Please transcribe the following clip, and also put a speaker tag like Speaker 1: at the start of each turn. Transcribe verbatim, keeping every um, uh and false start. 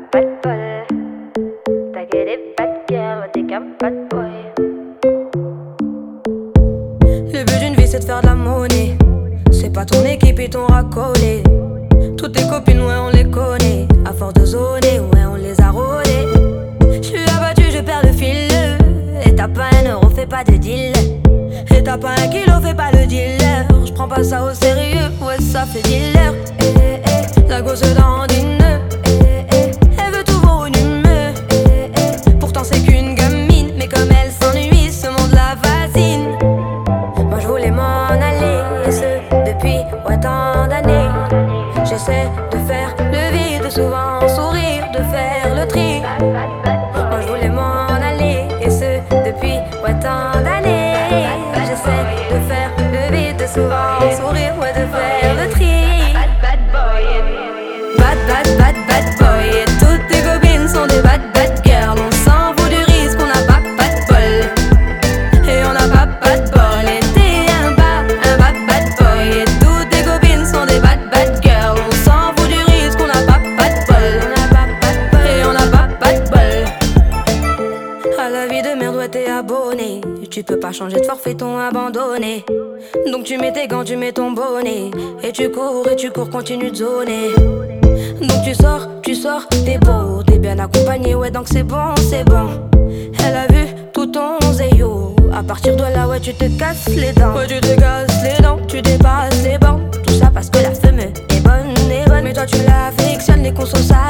Speaker 1: pas de bol. T'as que des bad girls, t'es qu'un bad boy.
Speaker 2: Le but d'une vie c'est de faire de la monnaie. C'est pas ton équipe et ton racolé. Toutes tes copines ouais on les connaît. À force de zoner ouais on les a rôlées. J'suis abattu je perds le fil. Et t'as pas un euro fais pas de deal. Et t'as pas un kilo fais pas le dealer. J'prends pas ça au sérieux ouais ça fait dealer. Eh, eh, la gosse dandine. Eh, eh, elle veut tout volumineux. Eh, eh, pourtant c'est qu'une gamine. Mais comme elle s'ennuie ce monde la fascine. Moi je voulais m'en aller, et ce depuis ouais, tant d'années. J'essaie de faire le vide, souvent sourire, de faire le tri. Moi je voulais m'en aller, et ce depuis ouais, tant d'années. J'essaie de faire le vide, souvent sourire, ouais, de faire le tri.
Speaker 1: Bad boy.
Speaker 2: Bad, bad, bad, bad boy. Et toutes tes copines sont des bad, bad girls. On s'en fout du risque, on n'a pas, pas de bol. Et on n'a pas, pas de bol. Et t'es un bad, un bad, bad boy. Et toutes tes copines sont des bad, bad girls. On s'en fout du risque, on n'a pas, pas de bol. On n'a pas, pas de bol. Et on n'a pas, pas de bol. À la vie de merde, ouais, t'es abonné. Tu peux pas changer de forfait, ton abandonné. Donc tu mets tes gants, tu mets ton bonnet. Et tu cours, et tu cours, continue de zoner. Donc tu sors, tu sors, t'es beau, t'es bien accompagné, ouais donc c'est bon, c'est bon. Elle a vu tout ton zéyo. À partir de là, ouais tu te casses les dents. Ouais tu te casses les dents, tu dépasses les bancs. Tout ça parce que la femme est bonne, est bonne. Mais toi tu l'affectionnes, les consos ça